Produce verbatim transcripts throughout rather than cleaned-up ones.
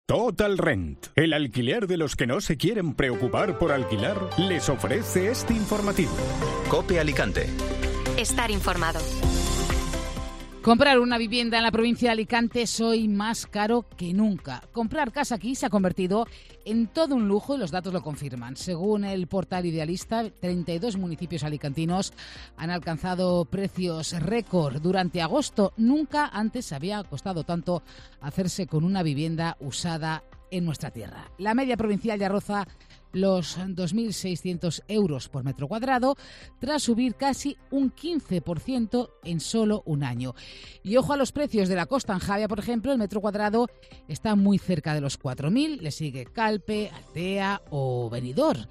Total Rent, el alquiler de los que no se quieren preocupar por alquilar, les ofrece este informativo. COPE Alicante. Estar informado. Comprar una vivienda en la provincia de Alicante es hoy más caro que nunca. Comprar casa aquí se ha convertido en todo un lujo y los datos lo confirman. Según el portal Idealista, treinta y dos municipios alicantinos han alcanzado precios récord durante agosto. Nunca antes había costado tanto hacerse con una vivienda usada en nuestra tierra. La media provincial ya roza los dos mil seiscientos euros por metro cuadrado, tras subir casi un quince por ciento en solo un año. Y ojo a los precios de la Costa. En Javia, por ejemplo, el metro cuadrado está muy cerca de los cuatro mil, le sigue Calpe, Altea o Benidorm.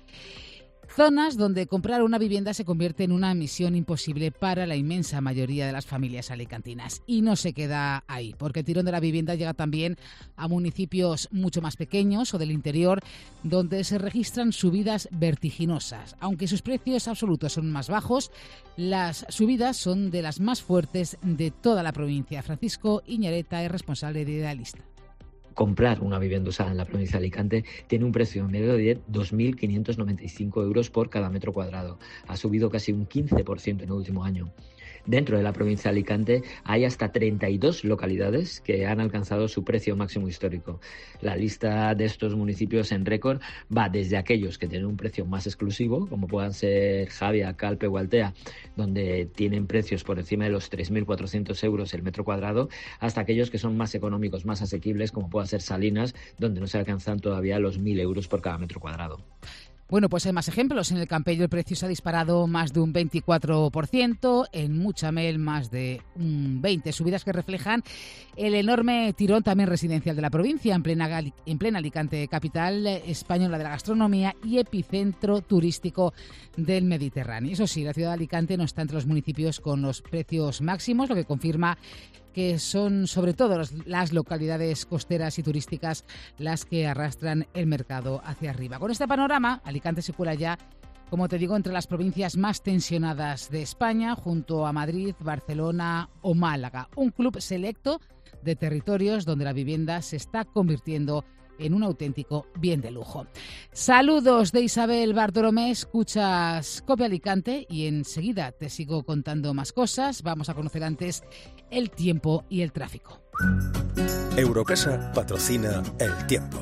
Zonas donde comprar una vivienda se convierte en una misión imposible para la inmensa mayoría de las familias alicantinas. Y no se queda ahí, porque el tirón de la vivienda llega también a municipios mucho más pequeños o del interior, donde se registran subidas vertiginosas. Aunque sus precios absolutos son más bajos, las subidas son de las más fuertes de toda la provincia. Francisco Iñareta es responsable de Idealista. Comprar una vivienda usada en la provincia de Alicante tiene un precio en medio de dos mil quinientos noventa y cinco euros por cada metro cuadrado. Ha subido casi un quince por ciento en el último año. Dentro de la provincia de Alicante hay hasta treinta y dos localidades que han alcanzado su precio máximo histórico. La lista de estos municipios en récord va desde aquellos que tienen un precio más exclusivo, como puedan ser Javia, Calpe o Altea, donde tienen precios por encima de los tres mil cuatrocientos euros el metro cuadrado, hasta aquellos que son más económicos, más asequibles, como puedan ser Salinas, donde no se alcanzan todavía los mil euros por cada metro cuadrado. Bueno, pues hay más ejemplos. En el Campello el precio se ha disparado más de un veinticuatro por ciento, en Muchamel más de un veinte por ciento, subidas que reflejan el enorme tirón también residencial de la provincia, en plena, en plena Alicante, capital española de la gastronomía y epicentro turístico del Mediterráneo. Eso sí, la ciudad de Alicante no está entre los municipios con los precios máximos, lo que confirma que son sobre todo las localidades costeras y turísticas las que arrastran el mercado hacia arriba. Con este panorama, Alicante se cuela ya, como te digo, entre las provincias más tensionadas de España, junto a Madrid, Barcelona o Málaga. Un club selecto de territorios donde la vivienda se está convirtiendo en un auténtico bien de lujo. Saludos de Isabel Bartolomé, escuchas COPE Alicante y enseguida te sigo contando más cosas. Vamos a conocer antes el tiempo y el tráfico. Eurocasa patrocina el tiempo.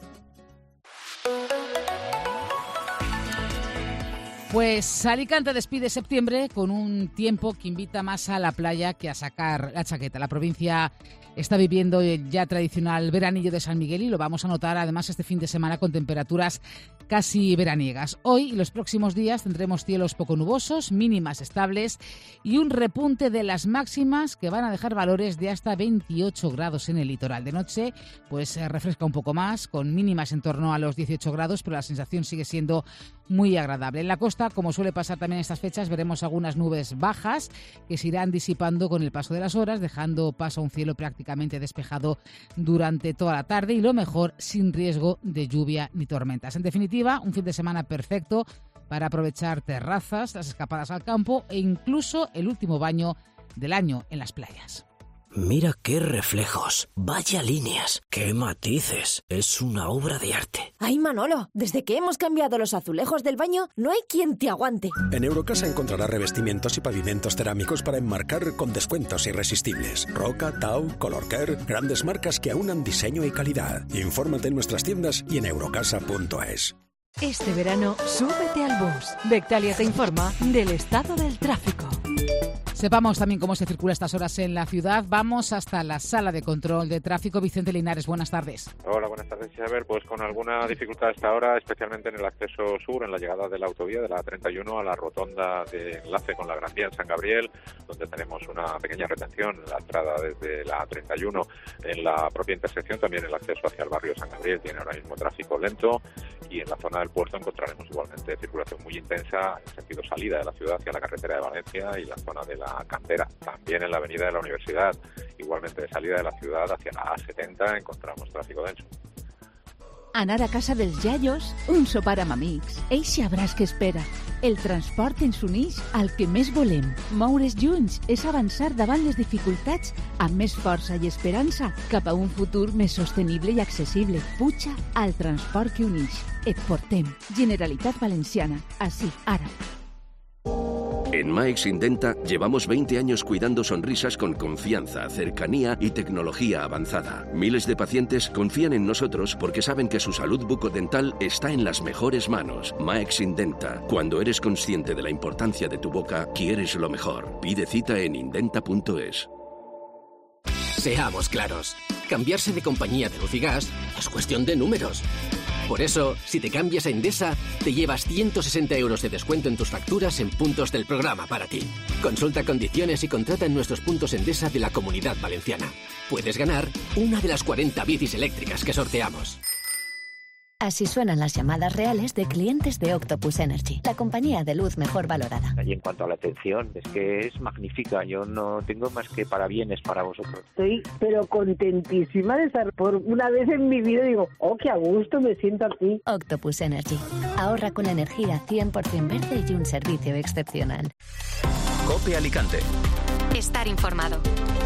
Pues Alicante despide septiembre con un tiempo que invita más a la playa que a sacar la chaqueta. La provincia está viviendo ya tradicional veranillo de San Miguel y lo vamos a notar además este fin de semana con temperaturas casi veraniegas. Hoy y los próximos días tendremos cielos poco nubosos, mínimas estables y un repunte de las máximas que van a dejar valores de hasta veintiocho grados en el litoral. De noche pues se refresca un poco más, con mínimas en torno a los dieciocho grados, pero la sensación sigue siendo muy agradable. En la costa, como suele pasar también en estas fechas, veremos algunas nubes bajas que se irán disipando con el paso de las horas, dejando paso a un cielo prácticamente despejado durante toda la tarde y, lo mejor, sin riesgo de lluvia ni tormentas. En definitiva, un fin de semana perfecto para aprovechar terrazas, las escapadas al campo e incluso el último baño del año en las playas. Mira qué reflejos, vaya líneas, qué matices, es una obra de arte. Ay, Manolo, desde que hemos cambiado los azulejos del baño, no hay quien te aguante. En Eurocasa encontrarás revestimientos y pavimentos cerámicos para enmarcar con descuentos irresistibles. Roca, Tau, Colorcare, grandes marcas que aunan diseño y calidad. Infórmate en nuestras tiendas y en eurocasa punto es. Este verano, súbete al bus. Bectalia te informa del estado del tráfico. Sepamos también cómo se circula estas horas en la ciudad. Vamos hasta la sala de control de tráfico. Vicente Linares, buenas tardes. Hola, buenas tardes, Isabel. Pues con alguna dificultad hasta ahora, especialmente en el acceso sur, en la llegada de la autovía de la treinta y uno a la rotonda de enlace con la Gran Vía en San Gabriel, donde tenemos una pequeña retención en la entrada desde la treinta y uno. En la propia intersección, también el acceso hacia el barrio de San Gabriel tiene ahora mismo tráfico lento, y en la zona del puerto encontraremos igualmente circulación muy intensa en sentido salida de la ciudad hacia la carretera de Valencia y la zona de la Cantera. También en la avenida de la Universidad, igualmente de salida de la ciudad hacia la A setenta, encontramos tráfico denso. Anar a casa dels iaios, un sopar amb amics. Eixe abraç que espera. El transport ens uneix al que més volem. Moure's junts és avançar davant les dificultats amb més força i esperança cap a un futur més sostenible i accessible. Puja al transport que uneix. Et portem. Generalitat Valenciana. Així, ara. En Maex Indenta llevamos veinte años cuidando sonrisas con confianza, cercanía y tecnología avanzada. Miles de pacientes confían en nosotros porque saben que su salud bucodental está en las mejores manos. Maex Indenta. Cuando eres consciente de la importancia de tu boca, quieres lo mejor. Pide cita en indenta punto es. Seamos claros, cambiarse de compañía de luz y gas es cuestión de números. Por eso, si te cambias a Endesa, te llevas ciento sesenta euros de descuento en tus facturas en puntos del programa para ti. Consulta condiciones y contrata en nuestros puntos Endesa de la Comunidad Valenciana. Puedes ganar una de las cuarenta bicis eléctricas que sorteamos. Así suenan las llamadas reales de clientes de Octopus Energy, la compañía de luz mejor valorada. Y en cuanto a la atención, es que es magnífica. Yo no tengo más que parabienes para vosotros. Estoy pero contentísima de estar por una vez en mi vida. Digo, oh, qué a gusto me siento aquí. Octopus Energy. Ahorra con energía cien por ciento verde y un servicio excepcional. COPE Alicante. Estar informado.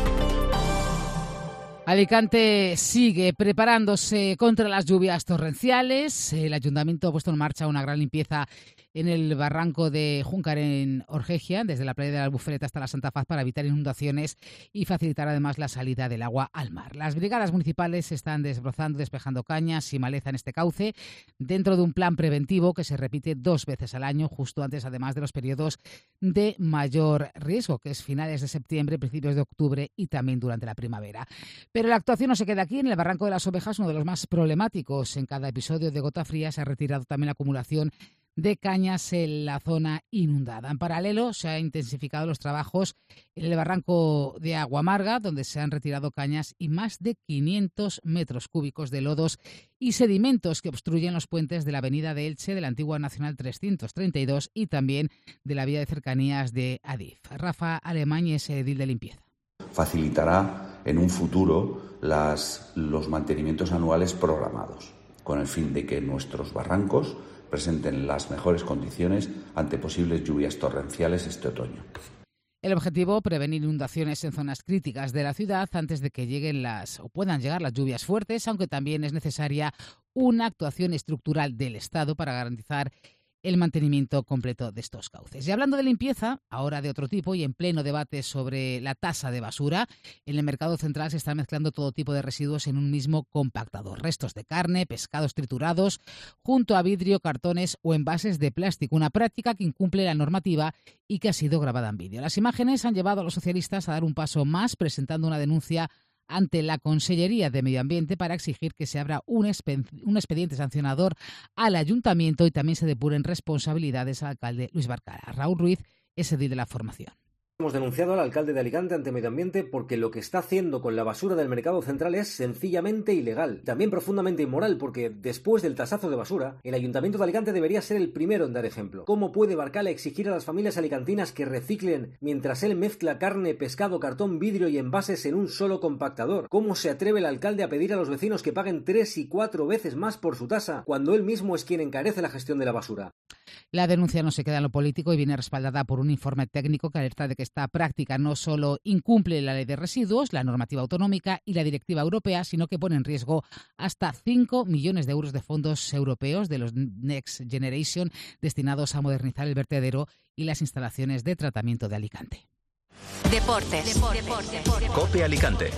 Alicante sigue preparándose contra las lluvias torrenciales. El Ayuntamiento ha puesto en marcha una gran limpieza en el barranco de Júncar en Orgegia, desde la playa de la Albufera hasta la Santa Faz, para evitar inundaciones y facilitar además la salida del agua al mar. Las brigadas municipales están desbrozando, despejando cañas y maleza en este cauce, dentro de un plan preventivo que se repite dos veces al año, justo antes además de los periodos de mayor riesgo, que es finales de septiembre, principios de octubre y también durante la primavera. Pero la actuación no se queda aquí. En el Barranco de las Ovejas, uno de los más problemáticos, en cada episodio de gota fría se ha retirado también la acumulación de cañas en la zona inundada. En paralelo, se han intensificado los trabajos en el barranco de Aguamarga, donde se han retirado cañas y más de quinientos metros cúbicos de lodos y sedimentos que obstruyen los puentes de la avenida de Elche, de la antigua Nacional trescientos treinta y dos y también de la vía de cercanías de Adif. Rafa Alemán es edil de limpieza. Facilitará en un futuro las, los mantenimientos anuales programados, con el fin de que nuestros barrancos presenten las mejores condiciones ante posibles lluvias torrenciales este otoño. El objetivo, prevenir inundaciones en zonas críticas de la ciudad antes de que lleguen las o puedan llegar las lluvias fuertes, aunque también es necesaria una actuación estructural del Estado para garantizar el mantenimiento completo de estos cauces. Y hablando de limpieza, ahora de otro tipo y en pleno debate sobre la tasa de basura, en el mercado central se está mezclando todo tipo de residuos en un mismo compactador. Restos de carne, pescados triturados, junto a vidrio, cartones o envases de plástico. Una práctica que incumple la normativa y que ha sido grabada en vídeo. Las imágenes han llevado a los socialistas a dar un paso más, presentando una denuncia ante la Consellería de Medio Ambiente para exigir que se abra un, expe- un expediente sancionador al Ayuntamiento y también se depuren responsabilidades al alcalde Luis Barcara. Raúl Ruiz es edil de la formación. Hemos denunciado al alcalde de Alicante ante Medio Ambiente porque lo que está haciendo con la basura del mercado central es sencillamente ilegal. También profundamente inmoral porque después del tasazo de basura, el Ayuntamiento de Alicante debería ser el primero en dar ejemplo. ¿Cómo puede Barcala exigir a las familias alicantinas que reciclen mientras él mezcla carne, pescado, cartón, vidrio y envases en un solo compactador? ¿Cómo se atreve el alcalde a pedir a los vecinos que paguen tres y cuatro veces más por su tasa cuando él mismo es quien encarece la gestión de la basura? La denuncia no se queda en lo político y viene respaldada por un informe técnico que alerta de que esta práctica no solo incumple la ley de residuos, la normativa autonómica y la directiva europea, sino que pone en riesgo hasta cinco millones de euros de fondos europeos de los Next Generation destinados a modernizar el vertedero y las instalaciones de tratamiento de Alicante. Deportes. Deportes. Deportes. COPE Alicante.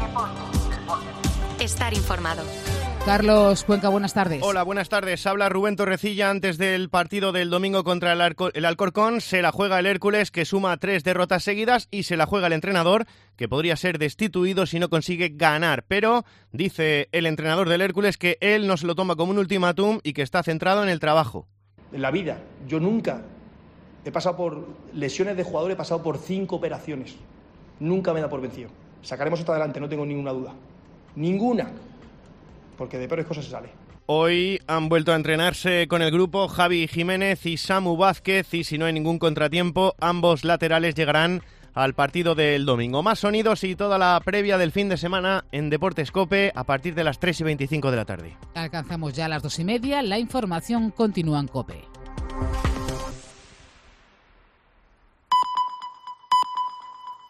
Estar informado. Carlos Cuenca, buenas tardes. Hola, buenas tardes. Habla Rubén Torrecilla antes del partido del domingo contra el, Arco- el Alcorcón. Se la juega el Hércules, que suma tres derrotas seguidas, y se la juega el entrenador, que podría ser destituido si no consigue ganar. Pero dice el entrenador del Hércules que él no se lo toma como un ultimátum y que está centrado en el trabajo. En la vida, yo nunca he pasado por lesiones de jugador, he pasado por cinco operaciones. Nunca me da por vencido. Sacaremos esto adelante, no tengo ninguna duda. Ninguna. Porque de peores cosas se sale. Hoy han vuelto a entrenarse con el grupo Javi Jiménez y Samu Vázquez, y si no hay ningún contratiempo, ambos laterales llegarán al partido del domingo. Más sonidos y toda la previa del fin de semana en Deportes COPE a partir de las tres y veinticinco de la tarde. Alcanzamos ya las dos y media. La información continúa en COPE.